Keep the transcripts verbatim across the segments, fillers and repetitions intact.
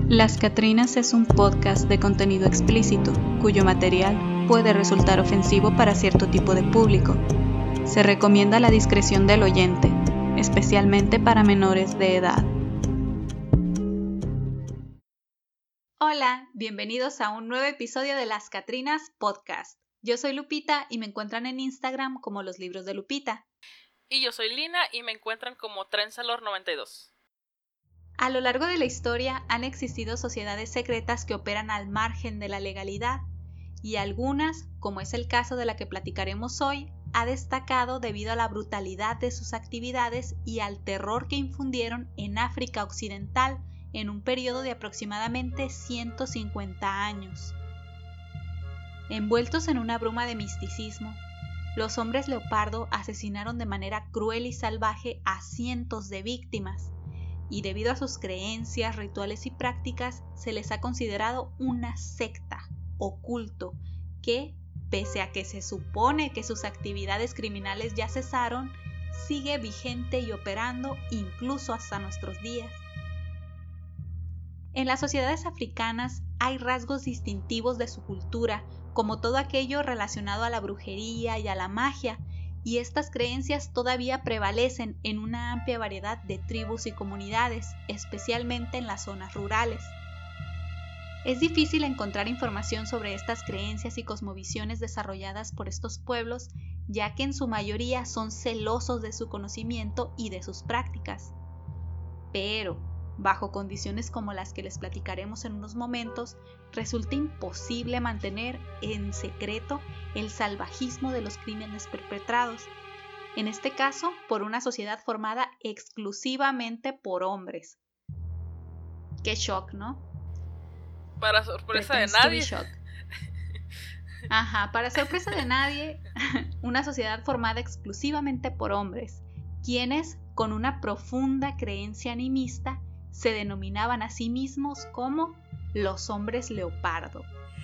Las Catrinas es un podcast de contenido explícito, cuyo material puede resultar ofensivo para cierto tipo de público. Se recomienda la discreción del oyente, especialmente para menores de edad. Hola, bienvenidos a un nuevo episodio de Las Catrinas Podcast. Yo soy Lupita y me encuentran en Instagram como Los Libros de Lupita. Y yo soy Lina y me encuentran como Trenzalor noventa y dos. A lo largo de la historia han existido sociedades secretas que operan al margen de la legalidad, y algunas, como es el caso de la que platicaremos hoy, ha destacado debido a la brutalidad de sus actividades y al terror que infundieron en África Occidental en un periodo de aproximadamente ciento cincuenta años. Envueltos en una bruma de misticismo, los hombres leopardo asesinaron de manera cruel y salvaje a cientos de víctimas, y debido a sus creencias, rituales y prácticas, se les ha considerado una secta o culto que, pese a que se supone que sus actividades criminales ya cesaron, sigue vigente y operando incluso hasta nuestros días. En las sociedades africanas hay rasgos distintivos de su cultura, como todo aquello relacionado a la brujería y a la magia, y estas creencias todavía prevalecen en una amplia variedad de tribus y comunidades, especialmente en las zonas rurales. Es difícil encontrar información sobre estas creencias y cosmovisiones desarrolladas por estos pueblos, ya que en su mayoría son celosos de su conocimiento y de sus prácticas. Pero, bajo condiciones como las que les platicaremos en unos momentos, resulta imposible mantener en secreto el salvajismo de los crímenes perpetrados, en este caso por una sociedad formada exclusivamente por hombres. ¡Qué shock!, ¿no? Para sorpresa Pretends de nadie. To be shock. Ajá, para sorpresa de nadie, una sociedad formada exclusivamente por hombres, quienes, con una profunda creencia animista, se denominaban a sí mismos como los hombres leopardo.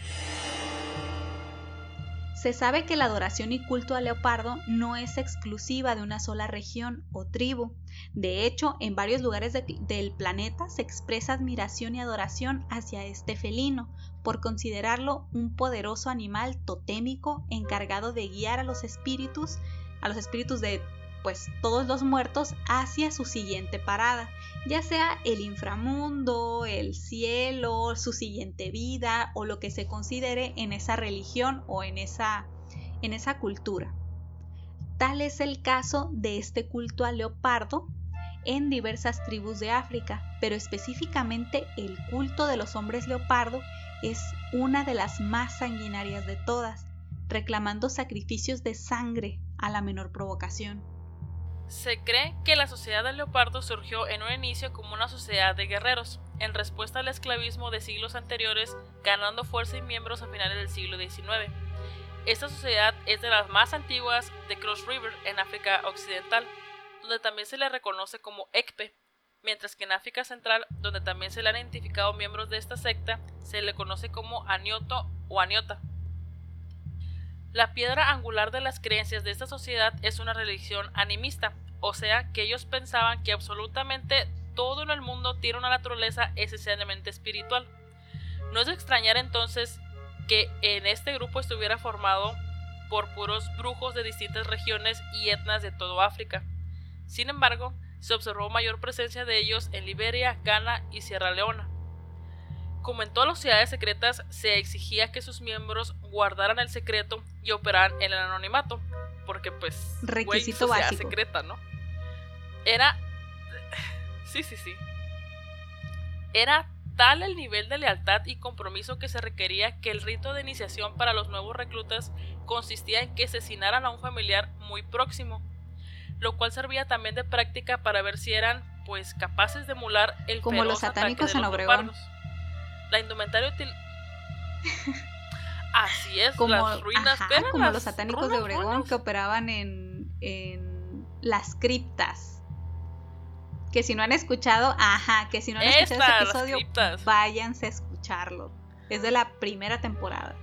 Se sabe que la adoración y culto al leopardo no es exclusiva de una sola región o tribu. De hecho, en varios lugares de, del planeta se expresa admiración y adoración hacia este felino, por considerarlo un poderoso animal totémico encargado de guiar a los espíritus, a los espíritus de pues todos los muertos hacia su siguiente parada, ya sea el inframundo, el cielo, su siguiente vida o lo que se considere en esa religión o en esa, en esa cultura. Tal es el caso de este culto al leopardo en diversas tribus de África, pero específicamente el culto de los hombres leopardo es una de las más sanguinarias de todas, reclamando sacrificios de sangre a la menor provocación. Se cree que la sociedad del leopardo surgió en un inicio como una sociedad de guerreros, en respuesta al esclavismo de siglos anteriores, ganando fuerza y miembros a finales del siglo diecinueve. Esta sociedad es de las más antiguas de Cross River en África Occidental, donde también se le reconoce como Ekpe, mientras que en África Central, donde también se le han identificado miembros de esta secta, se le conoce como Anioto o Aniota. La piedra angular de las creencias de esta sociedad es una religión animista, o sea que ellos pensaban que absolutamente todo en el mundo tiene una naturaleza esencialmente espiritual. No es de extrañar entonces que en este grupo estuviera formado por puros brujos de distintas regiones y etnias de toda África. Sin embargo, se observó mayor presencia de ellos en Liberia, Ghana y Sierra Leona. Como en todas las sociedades secretas, se exigía que sus miembros guardaran el secreto y operaran en el anonimato, porque pues, requisito güey, sociedad básico. secreta, ¿no? Era... Sí, sí, sí. Era tal el nivel de lealtad y compromiso que se requería que el rito de iniciación para los nuevos reclutas consistía en que asesinaran a un familiar muy próximo, lo cual servía también de práctica para ver si eran, pues, capaces de emular el como feroz los satánicos ataque de en los Obregón. leopardos. La indumentaria util... Así es, como, las ruinas, ajá, pero como las los satánicos runas, de Obregón runas. que operaban en, en las criptas. Que si no han escuchado, ajá, que si no han escuchado Esta, ese las episodio, criptas. váyanse a escucharlo. Es de la primera temporada.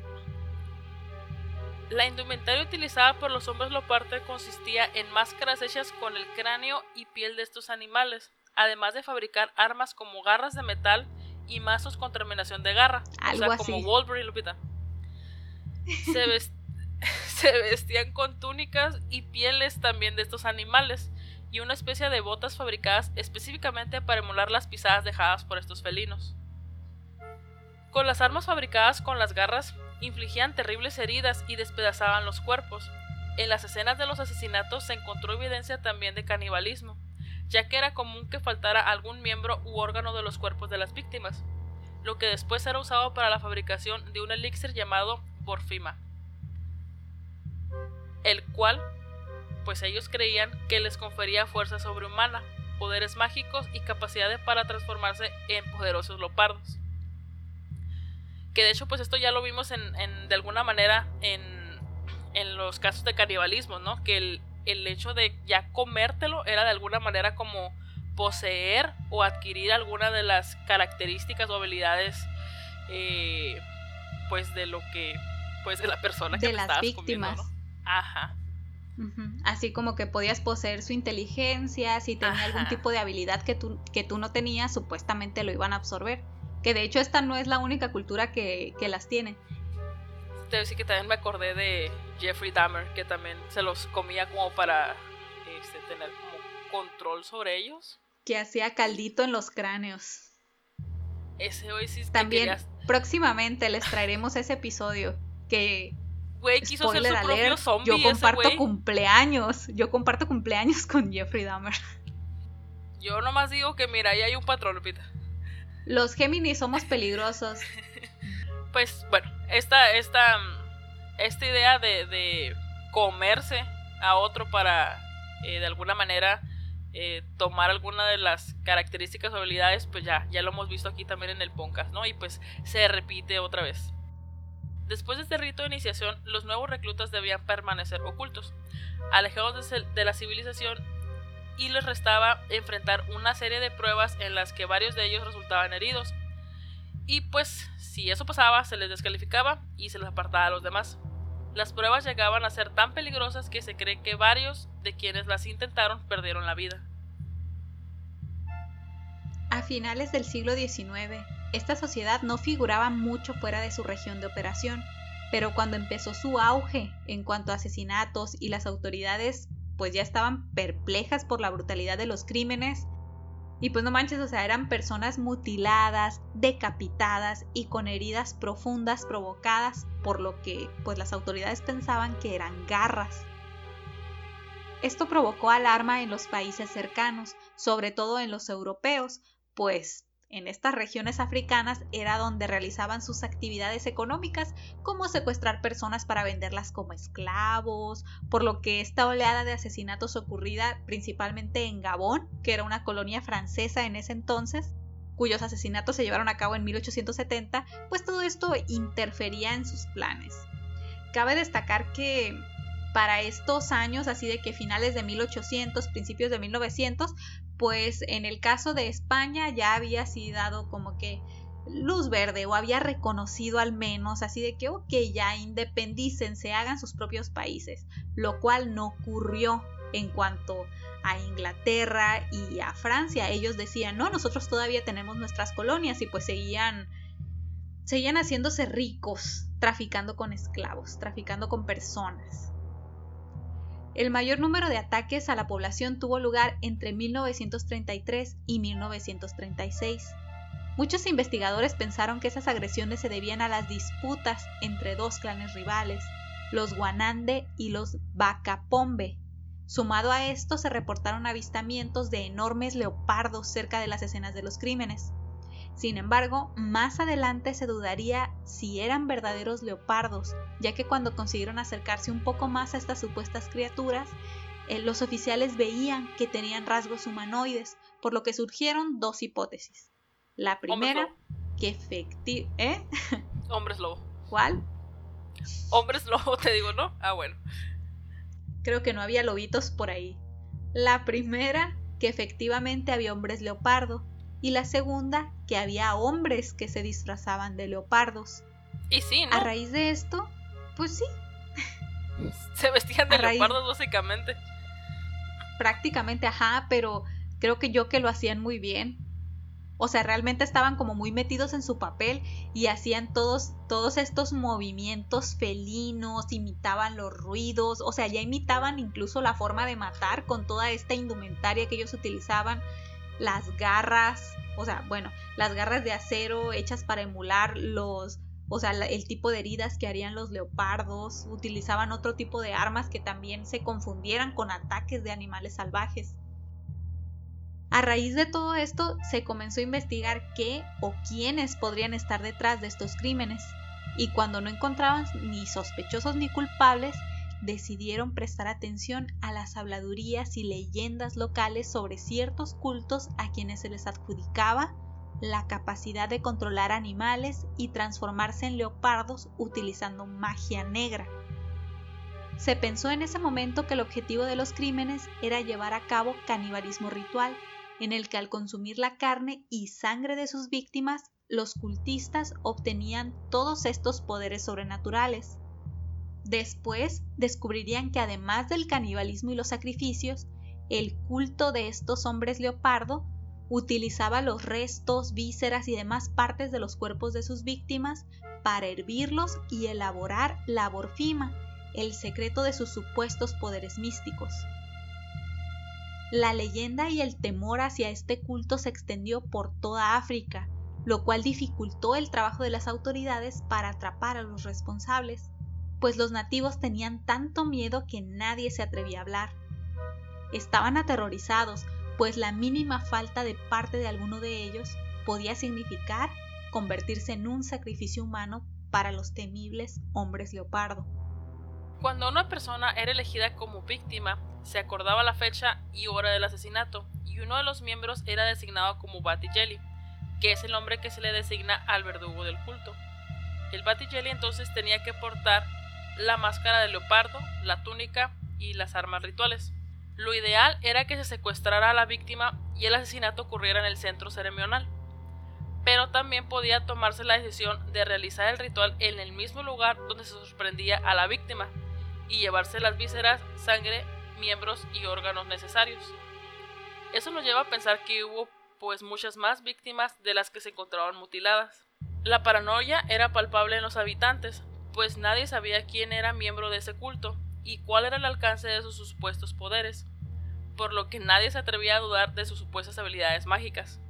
La indumentaria utilizada por los hombres leopardo consistía en máscaras hechas con el cráneo y piel de estos animales, además de fabricar armas como garras de metal y mazos con terminación de garra. Algo o sea, así. como Wolverine, Lupita. Se, vest... se vestían con túnicas y pieles también de estos animales, y una especie de botas fabricadas específicamente para emular las pisadas dejadas por estos felinos. Con las armas fabricadas con las garras, infligían terribles heridas y despedazaban los cuerpos. En las escenas de los asesinatos se encontró evidencia también de canibalismo, ya que era común que faltara algún miembro u órgano de los cuerpos de las víctimas, lo que después era usado para la fabricación de un elixir llamado Borfima, el cual, pues ellos creían que les confería fuerza sobrehumana, poderes mágicos y capacidades para transformarse en poderosos leopardos. Que de hecho pues esto ya lo vimos en, en de alguna manera en, en los casos de canibalismo, ¿no? Que el, el hecho de ya comértelo era de alguna manera como poseer o adquirir alguna de las características o habilidades eh, pues de lo que pues de la persona que de te las estabas víctimas, comiendo, ¿no? Ajá. Uh-huh. Así como que podías poseer su inteligencia, si tenía Ajá. algún tipo de habilidad que tú, que tú no tenías, supuestamente lo iban a absorber. Que de hecho esta no es la única cultura que, que las tiene. Te decía que también me acordé de Jeffrey Dahmer, que también se los comía como para este, tener como control sobre ellos. Que hacía caldito en los cráneos. Ese hoy sí también que querías... próximamente les traeremos ese episodio que... Güey, quiso ser su alert, propio zombie. Yo comparto ese cumpleaños. Yo comparto cumpleaños con Jeffrey Dahmer. Yo nomás digo que mira, ahí hay un patrón, Lupita. Los Géminis somos peligrosos. Pues bueno, esta, esta, esta idea de, de comerse a otro para eh, de alguna manera eh, tomar alguna de las características o habilidades, pues ya, ya lo hemos visto aquí también en el podcast, ¿no? Y pues se repite otra vez. Después de este rito de iniciación, los nuevos reclutas debían permanecer ocultos, alejados de, de la civilización, y les restaba enfrentar una serie de pruebas en las que varios de ellos resultaban heridos. Y pues, si eso pasaba, se les descalificaba y se les apartaba a los demás. Las pruebas llegaban a ser tan peligrosas que se cree que varios de quienes las intentaron perdieron la vida. A finales del siglo diecinueve, esta sociedad no figuraba mucho fuera de su región de operación, pero cuando empezó su auge en cuanto a asesinatos y las autoridades pues ya estaban perplejas por la brutalidad de los crímenes, y pues no manches, o sea, eran personas mutiladas, decapitadas y con heridas profundas provocadas por lo que pues las autoridades pensaban que eran garras. Esto provocó alarma en los países cercanos, sobre todo en los europeos, pues en estas regiones africanas era donde realizaban sus actividades económicas, como secuestrar personas para venderlas como esclavos, por lo que esta oleada de asesinatos ocurrida principalmente en Gabón, que era una colonia francesa en ese entonces, cuyos asesinatos se llevaron a cabo en mil ochocientos setenta, pues todo esto interfería en sus planes. Cabe destacar que para estos años, así de que finales de mil ochocientos, principios de mil novecientos, pues en el caso de España ya había sido dado como que luz verde o había reconocido al menos, así de que ok, ya independícense, hagan sus propios países, lo cual no ocurrió en cuanto a Inglaterra y a Francia. Ellos decían, no, nosotros todavía tenemos nuestras colonias, y pues seguían, seguían haciéndose ricos, traficando con esclavos, traficando con personas. El mayor número de ataques a la población tuvo lugar entre mil novecientos treinta y tres y mil novecientos treinta y seis. Muchos investigadores pensaron que esas agresiones se debían a las disputas entre dos clanes rivales, los Guanande y los Bacapombe. Sumado a esto, se reportaron avistamientos de enormes leopardos cerca de las escenas de los crímenes. Sin embargo, más adelante se dudaría si eran verdaderos leopardos, ya que cuando consiguieron acercarse un poco más a estas supuestas criaturas, eh, los oficiales veían que tenían rasgos humanoides, por lo que surgieron dos hipótesis. La primera, que efectivamente... ¿Eh? Hombres lobo. ¿Cuál? Hombres lobo, te digo, ¿no? Ah, bueno. Creo que no había lobitos por ahí. La primera, que efectivamente había hombres leopardo. Y la segunda, que había hombres que se disfrazaban de leopardos. Y sí, ¿no? A raíz de esto, pues sí. Se vestían de raíz... leopardos básicamente. Prácticamente, ajá, pero creo que yo que lo hacían muy bien. O sea, realmente estaban como muy metidos en su papel y hacían todos, todos estos movimientos felinos, imitaban los ruidos, o sea, ya imitaban incluso la forma de matar con toda esta indumentaria que ellos utilizaban, las garras, o sea, bueno, las garras de acero hechas para emular los, o sea, el tipo de heridas que harían los leopardos, utilizaban otro tipo de armas que también se confundieran con ataques de animales salvajes. A raíz de todo esto, se comenzó a investigar qué o quiénes podrían estar detrás de estos crímenes, y cuando no encontraban ni sospechosos ni culpables, decidieron prestar atención a las habladurías y leyendas locales sobre ciertos cultos a quienes se les adjudicaba la capacidad de controlar animales y transformarse en leopardos utilizando magia negra. Se pensó en ese momento que el objetivo de los crímenes era llevar a cabo canibalismo ritual, en el que al consumir la carne y sangre de sus víctimas, los cultistas obtenían todos estos poderes sobrenaturales. Después descubrirían que además del canibalismo y los sacrificios, el culto de estos hombres leopardo utilizaba los restos, vísceras y demás partes de los cuerpos de sus víctimas para hervirlos y elaborar la morfina, el secreto de sus supuestos poderes místicos. La leyenda y el temor hacia este culto se extendió por toda África, lo cual dificultó el trabajo de las autoridades para atrapar a los responsables, pues los nativos tenían tanto miedo que nadie se atrevía a hablar. Estaban aterrorizados, pues la mínima falta de parte de alguno de ellos podía significar convertirse en un sacrificio humano para los temibles hombres leopardo. Cuando una persona era elegida como víctima, se acordaba la fecha y hora del asesinato, y uno de los miembros era designado como Batijeli, que es el nombre que se le designa al verdugo del culto. El Batijeli entonces tenía que portar la máscara de leopardo, la túnica y las armas rituales. Lo ideal era que se secuestrara a la víctima y el asesinato ocurriera en el centro ceremonial, pero también podía tomarse la decisión de realizar el ritual en el mismo lugar donde se sorprendía a la víctima y llevarse las vísceras, sangre, miembros y órganos necesarios. Eso nos lleva a pensar que hubo pues muchas más víctimas de las que se encontraban mutiladas. La paranoia era palpable en los habitantes, pues nadie sabía quién era miembro de ese culto y cuál era el alcance de sus supuestos poderes, por lo que nadie se atrevía a dudar de sus supuestas habilidades mágicas.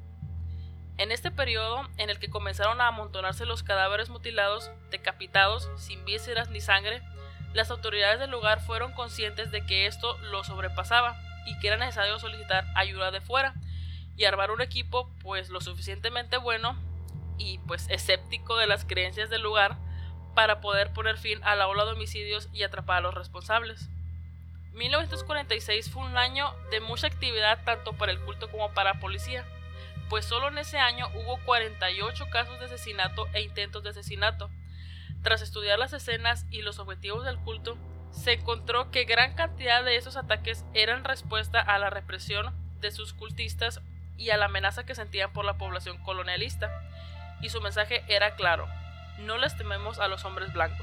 En este periodo en el que comenzaron a amontonarse los cadáveres mutilados, decapitados, sin vísceras ni sangre, las autoridades del lugar fueron conscientes de que esto lo sobrepasaba y que era necesario solicitar ayuda de fuera y armar un equipo pues lo suficientemente bueno y pues escéptico de las creencias del lugar para poder poner fin a la ola de homicidios y atrapar a los responsables. mil novecientos cuarenta y seis fue un año de mucha actividad tanto para el culto como para la policía, pues solo en ese año hubo cuarenta y ocho casos de asesinato e intentos de asesinato. Tras estudiar las escenas y los objetivos del culto, se encontró que gran cantidad de esos ataques eran respuesta a la represión de sus cultistas y a la amenaza que sentían por la población colonialista, y su mensaje era claro: no les tememos a los hombres blancos.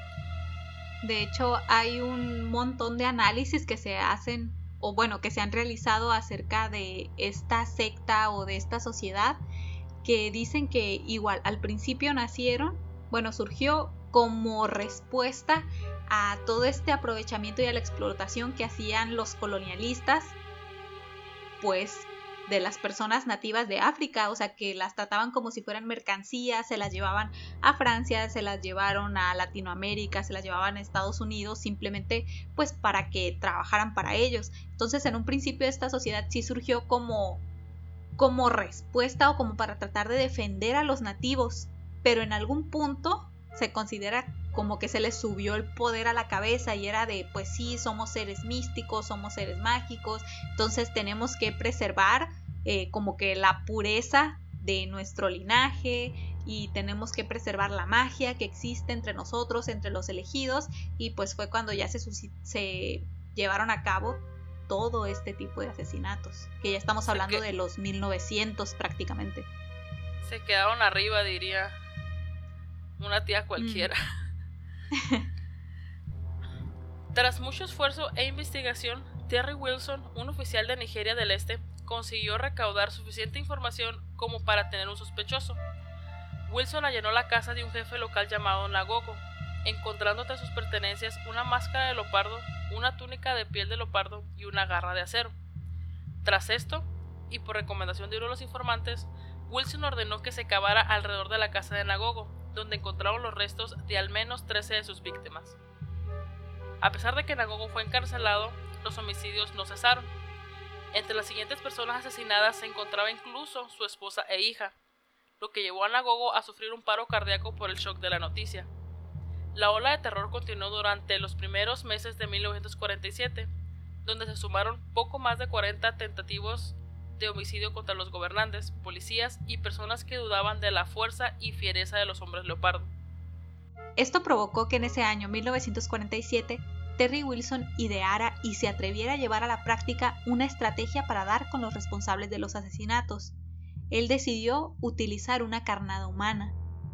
De hecho, hay un montón de análisis que se hacen, o bueno, que se han realizado acerca de esta secta o de esta sociedad, que dicen que igual al principio nacieron, bueno, surgió como respuesta a todo este aprovechamiento y a la explotación que hacían los colonialistas, pues de las personas nativas de África, o sea que las trataban como si fueran mercancías, se las llevaban a Francia, se las llevaron a Latinoamérica, se las llevaban a Estados Unidos, simplemente pues para que trabajaran para ellos. Entonces en un principio esta sociedad sí surgió como, como respuesta o como para tratar de defender a los nativos, pero en algún punto se considera como que se les subió el poder a la cabeza y era de, pues sí, somos seres místicos, somos seres mágicos, entonces tenemos que preservar eh, como que la pureza de nuestro linaje y tenemos que preservar la magia que existe entre nosotros, entre los elegidos, y pues fue cuando ya se, se llevaron a cabo todo este tipo de asesinatos, que ya estamos hablando de los mil novecientos prácticamente. Se quedaron arriba, diría una tía cualquiera. Mm. Tras mucho esfuerzo e investigación, Terry Wilson, un oficial de Nigeria del Este, consiguió recaudar suficiente información como para tener un sospechoso. Wilson allanó la casa de un jefe local llamado Nagogo, encontrando entre sus pertenencias una máscara de leopardo, una túnica de piel de leopardo y una garra de acero. Tras esto, y por recomendación de uno de los informantes, Wilson ordenó que se cavara alrededor de la casa de Nagogo, donde encontraron los restos de al menos trece de sus víctimas. A pesar de que Nagogo fue encarcelado, los homicidios no cesaron. Entre las siguientes personas asesinadas se encontraba incluso su esposa e hija, lo que llevó a Nagogo a sufrir un paro cardíaco por el shock de la noticia. La ola de terror continuó durante los primeros meses de mil novecientos cuarenta y siete, donde se sumaron poco más de cuarenta tentativos de homicidio contra los gobernantes, policías y personas que dudaban de la fuerza y fiereza de los hombres leopardo. Esto provocó que en ese año mil novecientos cuarenta y siete Terry Wilson ideara y se atreviera a llevar a la práctica una estrategia para dar con los responsables de los asesinatos. Él decidió utilizar una carnada humana.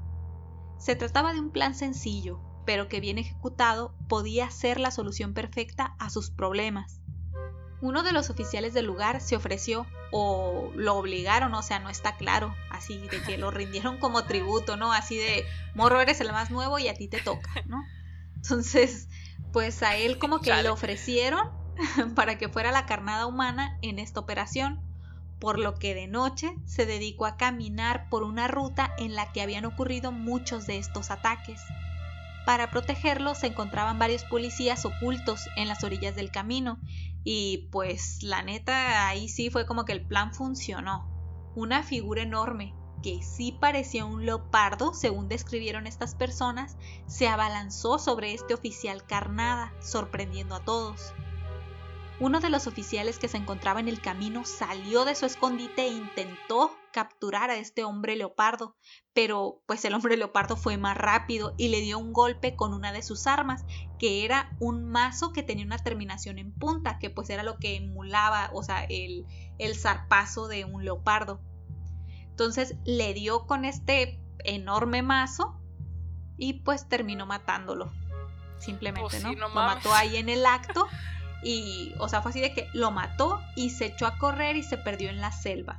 Se trataba de un plan sencillo, pero que bien ejecutado podía ser la solución perfecta a sus problemas. Uno de los oficiales del lugar se ofreció, o lo obligaron, o sea, no está claro, así de que lo rindieron como tributo, ¿no? Así de, morro, eres el más nuevo y a ti te toca, ¿no? Entonces, pues a él como que Chale. le ofrecieron para que fuera la carnada humana en esta operación, por lo que de noche se dedicó a caminar por una ruta en la que habían ocurrido muchos de estos ataques. Para protegerlo se encontraban varios policías ocultos en las orillas del camino y pues la neta ahí sí fue como que el plan funcionó. Una figura enorme que sí parecía un leopardo, según describieron estas personas, se abalanzó sobre este oficial carnada, sorprendiendo a todos. Uno de los oficiales que se encontraba en el camino salió de su escondite e intentó capturar a este hombre leopardo, pero pues el hombre leopardo fue más rápido y le dio un golpe con una de sus armas, que era un mazo que tenía una terminación en punta, que pues era lo que emulaba, o sea, el, el zarpazo de un leopardo. Entonces le dio con este enorme mazo y pues terminó matándolo, simplemente, Pues sí, ¿no? no Lo mames. mató ahí en el acto. Y, o sea, fue así de que lo mató y se echó a correr y se perdió en la selva.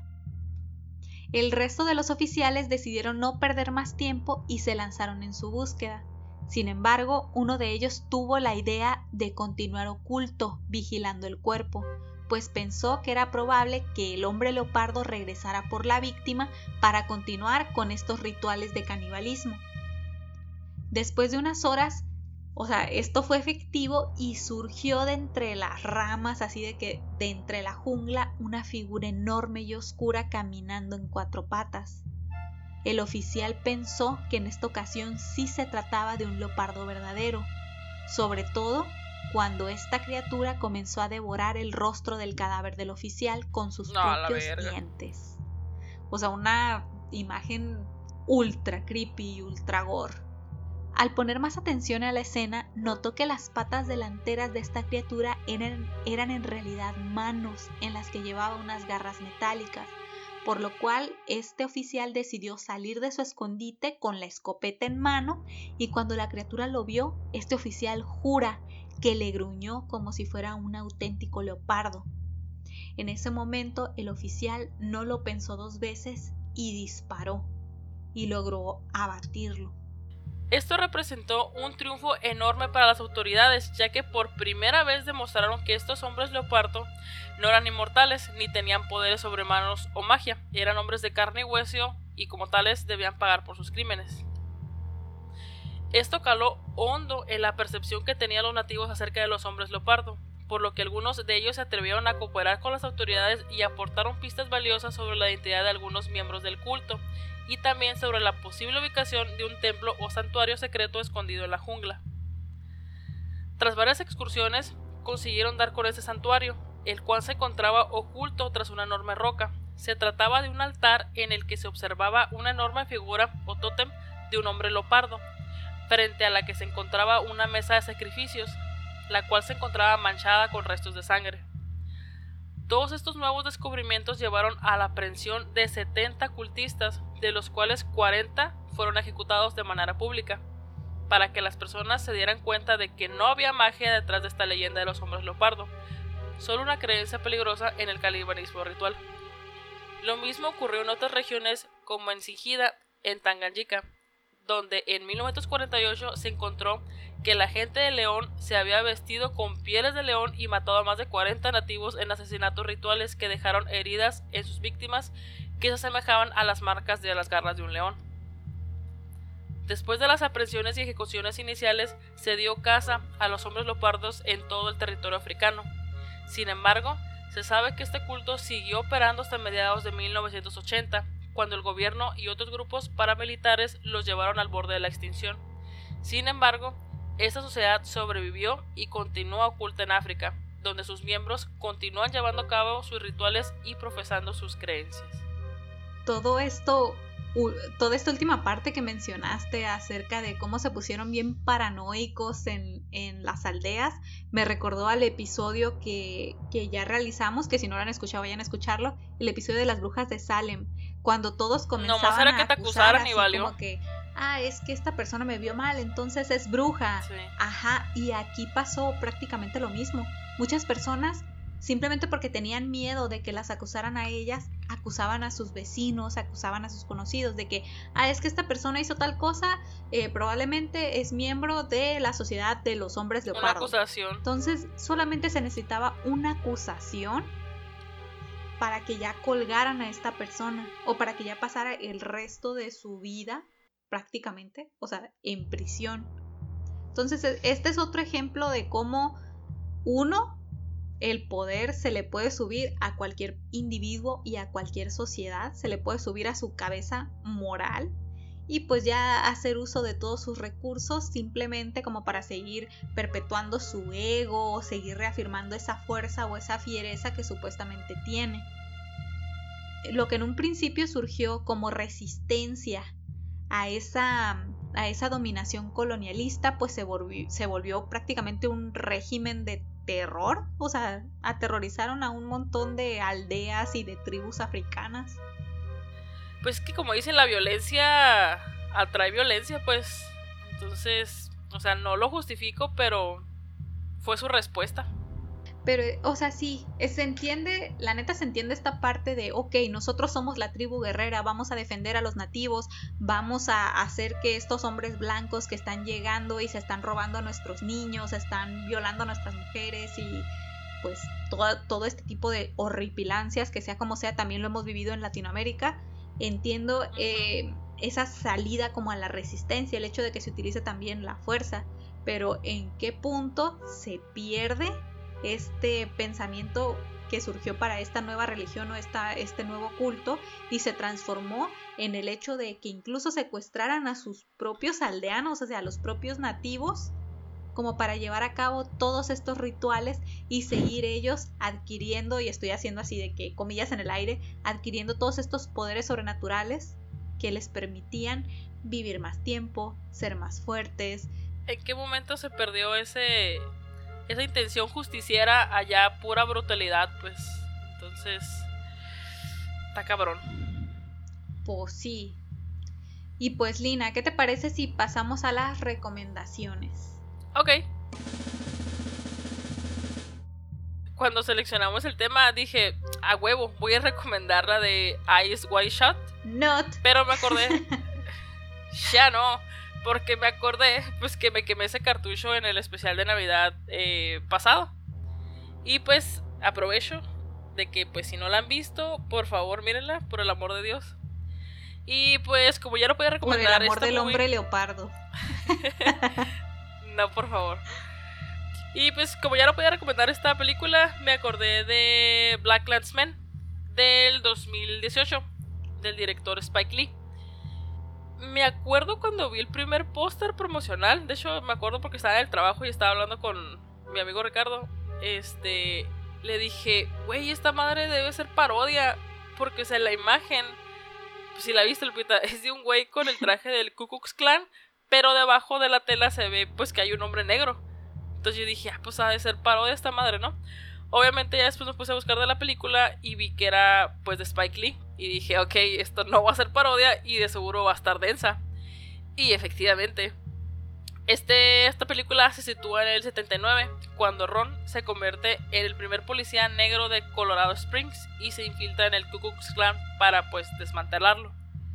El resto de los oficiales decidieron no perder más tiempo y se lanzaron en su búsqueda. Sin embargo, uno de ellos tuvo la idea de continuar oculto, vigilando el cuerpo, pues pensó que era probable que el hombre leopardo regresara por la víctima para continuar con estos rituales de canibalismo. Después de unas horas, o sea, esto fue efectivo y surgió de entre las ramas, así de que de entre la jungla, una figura enorme y oscura caminando en cuatro patas. El oficial pensó que en esta ocasión sí se trataba de un leopardo verdadero, sobre todo cuando esta criatura comenzó a devorar el rostro del cadáver del oficial con sus No, a la propios verga. dientes. O sea, una imagen ultra creepy y ultra gore. Al poner más atención a la escena, notó que las patas delanteras de esta criatura eran, eran en realidad manos en las que llevaba unas garras metálicas, por lo cual este oficial decidió salir de su escondite con la escopeta en mano y cuando la criatura lo vio, este oficial jura que le gruñó como si fuera un auténtico leopardo. En ese momento el oficial no lo pensó dos veces y disparó y logró abatirlo. Esto representó un triunfo enorme para las autoridades, ya que por primera vez demostraron que estos hombres leopardo no eran inmortales ni tenían poderes sobrehumanos o magia, eran hombres de carne y hueso y como tales debían pagar por sus crímenes. Esto caló hondo en la percepción que tenían los nativos acerca de los hombres leopardo, por lo que algunos de ellos se atrevieron a cooperar con las autoridades y aportaron pistas valiosas sobre la identidad de algunos miembros del culto, y también sobre la posible ubicación de un templo o santuario secreto escondido en la jungla. Tras varias excursiones, consiguieron dar con ese santuario, el cual se encontraba oculto tras una enorme roca. Se trataba de un altar en el que se observaba una enorme figura o tótem de un hombre leopardo, frente a la que se encontraba una mesa de sacrificios, la cual se encontraba manchada con restos de sangre. Todos estos nuevos descubrimientos llevaron a la aprehensión de setenta cultistas, de los cuales cuarenta fueron ejecutados de manera pública, para que las personas se dieran cuenta de que no había magia detrás de esta leyenda de los hombres leopardo, solo una creencia peligrosa en el canibalismo ritual. Lo mismo ocurrió en otras regiones como en Singida, en Tanganyika, donde en mil novecientos cuarenta y ocho se encontró que la gente de León se había vestido con pieles de león y matado a más de cuarenta nativos en asesinatos rituales que dejaron heridas en sus víctimas que se asemejaban a las marcas de las garras de un león. Después de las aprehensiones y ejecuciones iniciales, se dio caza a los hombres leopardos en todo el territorio africano. Sin embargo, se sabe que este culto siguió operando hasta mediados de mil novecientos ochenta, cuando el gobierno y otros grupos paramilitares los llevaron al borde de la extinción. Sin embargo, esta sociedad sobrevivió y continúa oculta en África, donde sus miembros continúan llevando a cabo sus rituales y profesando sus creencias. Todo esto, toda esta última parte que mencionaste acerca de cómo se pusieron bien paranoicos en, en las aldeas, me recordó al episodio que, que ya realizamos, que si no lo han escuchado vayan a escucharlo, el episodio de las brujas de Salem, cuando todos comenzaban Nomás era a que te acusar acusaran así y valió. como que, ah, es que esta persona me vio mal, entonces es bruja. Sí. Ajá, y aquí pasó prácticamente lo mismo. Muchas personas, simplemente porque tenían miedo de que las acusaran a ellas, acusaban a sus vecinos, acusaban a sus conocidos de que, ah, es que esta persona hizo tal cosa, eh, probablemente es miembro de la sociedad de los hombres leopardo. Una acusación. Entonces solamente se necesitaba una acusación para que ya colgaran a esta persona o para que ya pasara el resto de su vida prácticamente, o sea, en prisión. Entonces este es otro ejemplo de cómo uno, el poder se le puede subir a cualquier individuo y a cualquier sociedad, se le puede subir a su cabeza moral y pues ya hacer uso de todos sus recursos simplemente como para seguir perpetuando su ego o seguir reafirmando esa fuerza o esa fiereza que supuestamente tiene. Lo que en un principio surgió como resistencia a esa, a esa dominación colonialista, pues se volvió, se volvió prácticamente un régimen de terror, o sea, aterrorizaron a un montón de aldeas y de tribus africanas. Pues que como dicen, la violencia atrae violencia, pues, entonces, o sea, no lo justifico, pero fue su respuesta. Pero, o sea, sí, se entiende, la neta se entiende esta parte de, ok, nosotros somos la tribu guerrera, vamos a defender a los nativos, vamos a hacer que estos hombres blancos que están llegando y se están robando a nuestros niños, están violando a nuestras mujeres y pues todo, todo este tipo de horripilancias, que sea como sea, también lo hemos vivido en Latinoamérica. Entiendo eh, esa salida como a la resistencia, el hecho de que se utilice también la fuerza, pero ¿en qué punto se pierde este pensamiento que surgió para esta nueva religión o esta, este nuevo culto y se transformó en el hecho de que incluso secuestraran a sus propios aldeanos, o sea, a los propios nativos, como para llevar a cabo todos estos rituales y seguir ellos adquiriendo, y estoy haciendo así de que comillas en el aire, adquiriendo todos estos poderes sobrenaturales que les permitían vivir más tiempo, ser más fuertes? ¿En qué momento se perdió ese esa intención justiciera allá, pura brutalidad, pues? Entonces, está cabrón. Pues sí. Y pues Lina, ¿qué te parece si pasamos a las recomendaciones? Ok. Cuando seleccionamos el tema dije, a huevo, voy a recomendar la de Eyes Wide Shut. Not. Pero me acordé, ya no, porque me acordé pues que me quemé ese cartucho en el especial de Navidad eh, pasado. Y pues aprovecho de que pues si no la han visto, por favor mírenla, por el amor de Dios. Y pues como ya no podía recomendar por el amor esta del movie... hombre leopardo. No, por favor. Y pues como ya no podía recomendar esta película, me acordé de BlacKkKlansman del dos mil dieciocho, del director Spike Lee. Me acuerdo cuando vi el primer póster promocional, de hecho me acuerdo porque estaba en el trabajo y estaba hablando con mi amigo Ricardo. Este, le dije, güey, esta madre debe ser parodia, porque o sea, la imagen, pues, si la viste, Lupita, es de un güey con el traje del Ku Klux Klan, pero debajo de la tela se ve pues que hay un hombre negro. Entonces yo dije, ah, pues ha de ser parodia esta madre, ¿no? Obviamente ya después me puse a buscar de la película y vi que era pues de Spike Lee. Y dije, ok, esto no va a ser parodia y de seguro va a estar densa. Y efectivamente, Este, esta película se sitúa en el setenta y nueve, cuando Ron se convierte en el primer policía negro de Colorado Springs y se infiltra en el Ku Klux Klan para pues desmantelarlo.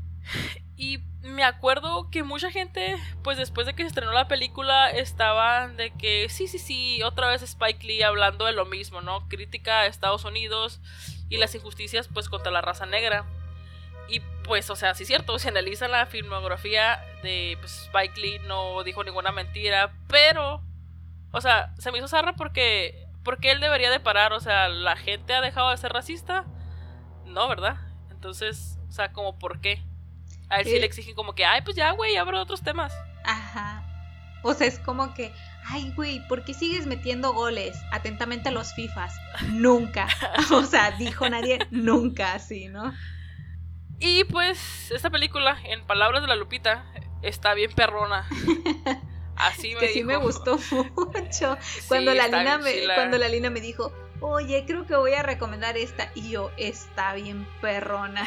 Y me acuerdo que mucha gente, pues después de que se estrenó la película, estaban de que sí, sí, sí, otra vez Spike Lee hablando de lo mismo, ¿no? Crítica a Estados Unidos y las injusticias pues contra la raza negra. Y pues, o sea, sí es cierto, si analizan la filmografía de pues, Spike Lee, no dijo ninguna mentira, pero, o sea, se me hizo zarra porque, porque él debería de parar, o sea, ¿la gente ha dejado de ser racista? No, ¿verdad? Entonces, o sea, como, ¿por qué? A él sí eh, le exigen como que, ay, pues ya, güey, abro otros temas. Ajá. O sea, es como que, ay, güey, ¿por qué sigues metiendo goles? Atentamente a los FIFAs. Nunca. O sea, dijo nadie, nunca así, ¿no? Y pues, esta película, en palabras de la Lupita, está bien perrona. Así me que dijo. Sí me gustó mucho. Cuando, sí, la Lina me, cuando la Lina me dijo, oye, creo que voy a recomendar esta. Y yo, está bien perrona.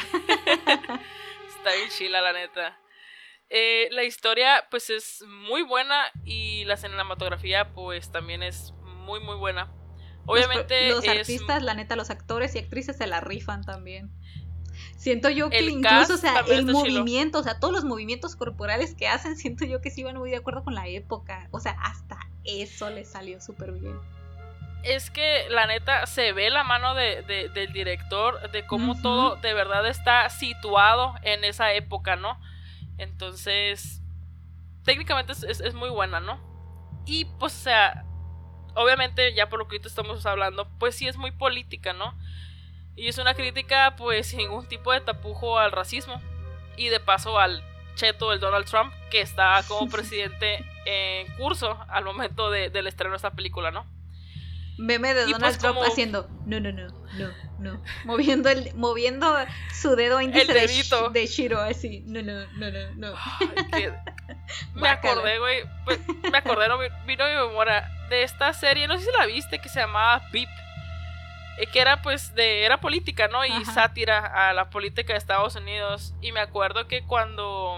Está bien chila, la neta. Eh, la historia, pues, es muy buena. Y la cinematografía, pues, también es muy, muy buena. Obviamente Los, los es... artistas, la neta, los actores y actrices se la rifan también. Siento yo que el incluso, o sea, el movimiento, chilo. O sea, todos los movimientos corporales que hacen, siento yo que sí van muy de acuerdo con la época. O sea, hasta eso le salió súper bien. Es que, la neta, se ve la mano de, de, del director, de cómo uh-huh. todo de verdad está situado en esa época, ¿no? Entonces, técnicamente es, es, es muy buena, ¿no? Y, pues, o sea, obviamente, ya por lo que ahorita estamos hablando, pues sí es muy política, ¿no? Y es una crítica, pues, sin ningún tipo de tapujo al racismo. Y de paso al cheto del Donald Trump, que está como presidente en curso al momento de, del estreno de esta película, ¿no? Meme de y Donald pues Trump como... haciendo no, no, no, no, no. Moviendo, el, moviendo su dedo índice de, sh- de Shiro así. No, no, no, no, no. Ay, que... Me acordé, güey. Pues, me acordé, no, vino mi memoria de esta serie, no sé si la viste, que se llamaba Peep. Que era pues de era política, ¿no? Y Ajá. sátira a la política de Estados Unidos. Y me acuerdo que cuando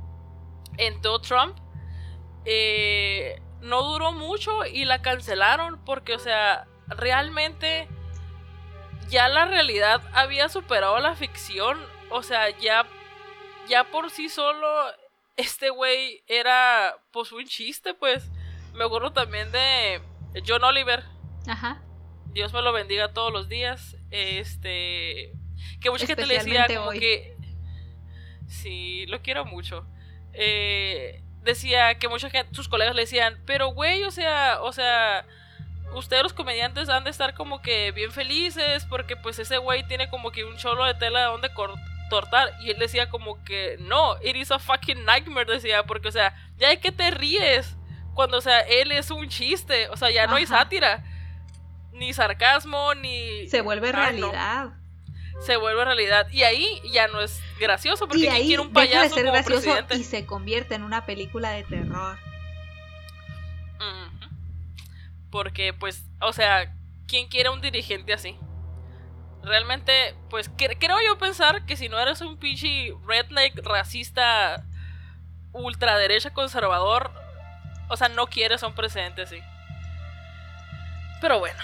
entró Trump eh, no duró mucho y la cancelaron porque, o sea, realmente ya la realidad había superado la ficción. O sea, ya ya por sí solo este güey era pues un chiste, pues. Me acuerdo también de John Oliver. Ajá. Dios me lo bendiga todos los días. Este. Que mucha gente le decía como hoy. que. Sí, lo quiero mucho. Eh, decía que mucha gente, sus colegas le decían, pero güey, o sea, o sea, ustedes los comediantes han de estar como que bien felices, porque pues ese güey tiene como que un cholo de tela de donde cortar. Y él decía como que no, it is a fucking nightmare, decía, porque o sea, ya hay que te ríes. Cuando, o sea, él es un chiste, o sea, ya no Ajá. hay sátira. Ni sarcasmo, ni... Se vuelve realidad. No. Se vuelve realidad. Y ahí ya no es gracioso, porque ¿quién quiere un payaso deja de ser como gracioso presidente? Y se convierte en una película de terror. Uh-huh. Porque, pues, o sea, ¿quién quiere un dirigente así? Realmente, pues, cre- creo yo pensar que si no eres un pinche redneck racista ultraderecha conservador, o sea, no quieres a un presidente así. Pero bueno.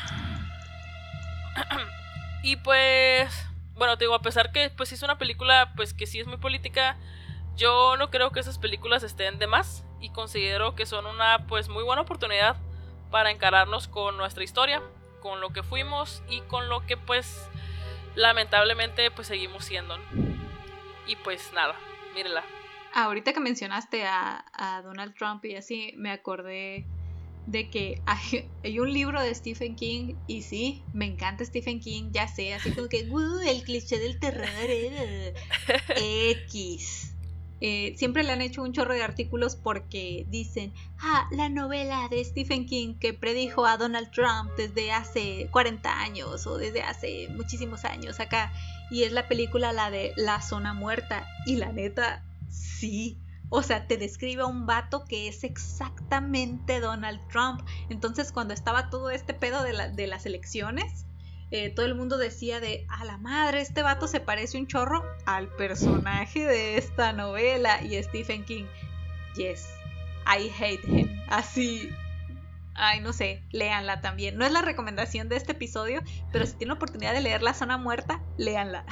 Y pues, bueno, te digo, a pesar que pues es una película pues que sí es muy política, yo no creo que esas películas estén de más y considero que son una pues muy buena oportunidad para encararnos con nuestra historia, con lo que fuimos y con lo que pues lamentablemente pues seguimos siendo, ¿no? Y pues nada, mírela. Ahorita que mencionaste a, a Donald Trump y así, me acordé de que hay, hay un libro de Stephen King y sí, me encanta Stephen King, ya sé, así como que uh, el cliché del terror eh, X eh, siempre le han hecho un chorro de artículos porque dicen, ah, la novela de Stephen King que predijo a Donald Trump desde hace cuarenta años o desde hace muchísimos años acá, y es la película la de La Zona Muerta, y la neta, sí. O sea, te describe a un vato que es exactamente Donald Trump. Entonces, cuando estaba todo este pedo de, la, de las elecciones, eh, todo el mundo decía de, a la madre, este vato se parece un chorro al personaje de esta novela. Y Stephen King, yes, I hate him. Así, ay, no sé, léanla también. No es la recomendación de este episodio, pero si tienen la oportunidad de leer La Zona Muerta, léanla.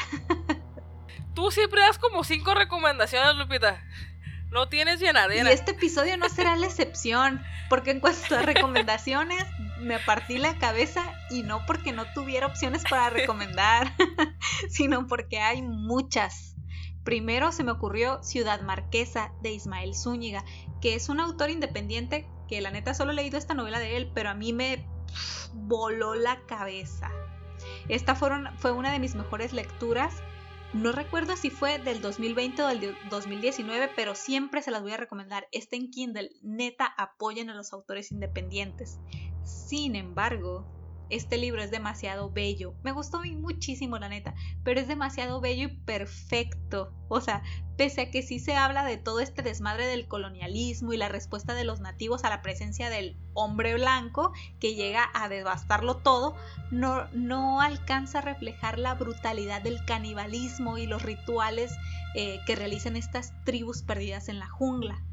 Tú siempre das como cinco recomendaciones, Lupita. No tienes llenadera. Y este episodio no será la excepción, porque en cuanto a recomendaciones me partí la cabeza, y no porque no tuviera opciones para recomendar, sino porque hay muchas. Primero se me ocurrió Ciudad Marquesa, de Ismael Zúñiga, que es un autor independiente que la neta solo he leído esta novela de él, pero a mí me voló la cabeza. Esta fueron, fue una de mis mejores lecturas. No recuerdo si fue del dos mil veinte o del dos mil diecinueve, pero siempre se las voy a recomendar. Está en Kindle. Neta, apoyen a los autores independientes. Sin embargo, este libro es demasiado bello. Me gustó muchísimo, la neta, pero es demasiado bello y perfecto. O sea, pese a que sí se habla de todo este desmadre del colonialismo y la respuesta de los nativos a la presencia del hombre blanco que llega a devastarlo todo, no, no alcanza a reflejar la brutalidad del canibalismo y los rituales eh, que realizan estas tribus perdidas en la jungla.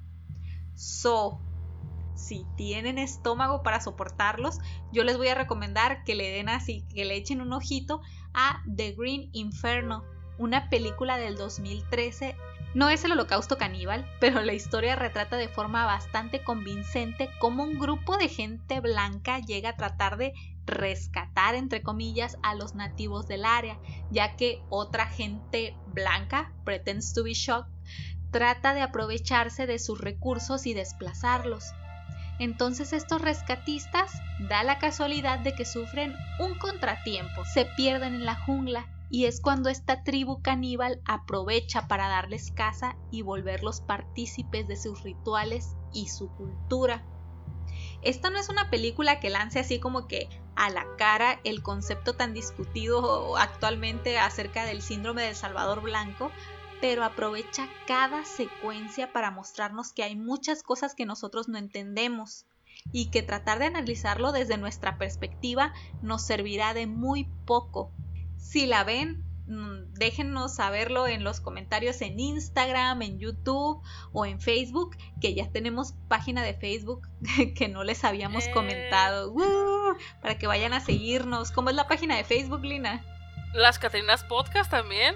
So, si tienen estómago para soportarlos, yo les voy a recomendar que le den así, que le echen un ojito a The Green Inferno, una película del dos mil trece. No es el Holocausto caníbal, pero la historia retrata de forma bastante convincente cómo un grupo de gente blanca llega a tratar de rescatar, entre comillas, a los nativos del área, ya que otra gente blanca, pretends to be shocked, trata de aprovecharse de sus recursos y desplazarlos. Entonces estos rescatistas da la casualidad de que sufren un contratiempo, se pierden en la jungla, y es cuando esta tribu caníbal aprovecha para darles caza y volverlos partícipes de sus rituales y su cultura. Esta no es una película que lance así como que a la cara el concepto tan discutido actualmente acerca del síndrome del Salvador Blanco, pero aprovecha cada secuencia para mostrarnos que hay muchas cosas que nosotros no entendemos y que tratar de analizarlo desde nuestra perspectiva nos servirá de muy poco. Si la ven, déjennos saberlo en los comentarios en Instagram, en YouTube o en Facebook, que ya tenemos página de Facebook que no les habíamos eh... comentado, ¡Uh! Para que vayan a seguirnos. ¿Cómo es la página de Facebook, Lina? Las Catrinas Podcast también.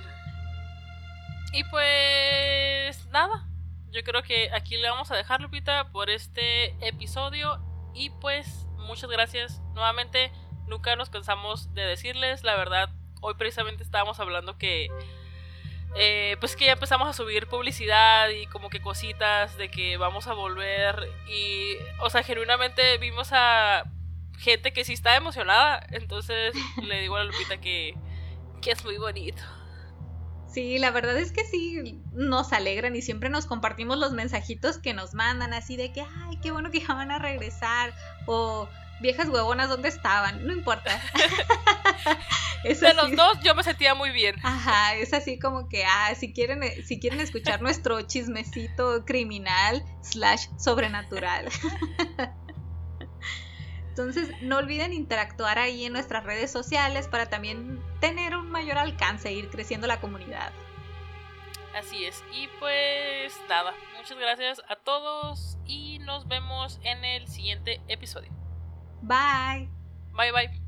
Y pues nada, yo creo que aquí le vamos a dejar, Lupita, por este episodio. Y pues muchas gracias nuevamente. Nunca nos cansamos de decirles, la verdad, hoy precisamente estábamos hablando que eh, pues que ya empezamos a subir publicidad y como que cositas de que vamos a volver. Y o sea, genuinamente vimos a gente que sí está emocionada. Entonces le digo a la Lupita que, que es muy bonito. Sí, la verdad es que sí nos alegran y siempre nos compartimos los mensajitos que nos mandan así de que, ay, qué bueno que ya van a regresar, o viejas huevonas, ¿dónde estaban? No importa. Es de así. Los dos yo me sentía muy bien. Ajá, es así como que, ah, si quieren, si quieren escuchar nuestro chismecito criminal slash sobrenatural. Entonces, no olviden interactuar ahí en nuestras redes sociales para también tener un mayor alcance e ir creciendo la comunidad. Así es. Y pues nada, muchas gracias a todos y nos vemos en el siguiente episodio. Bye. Bye bye.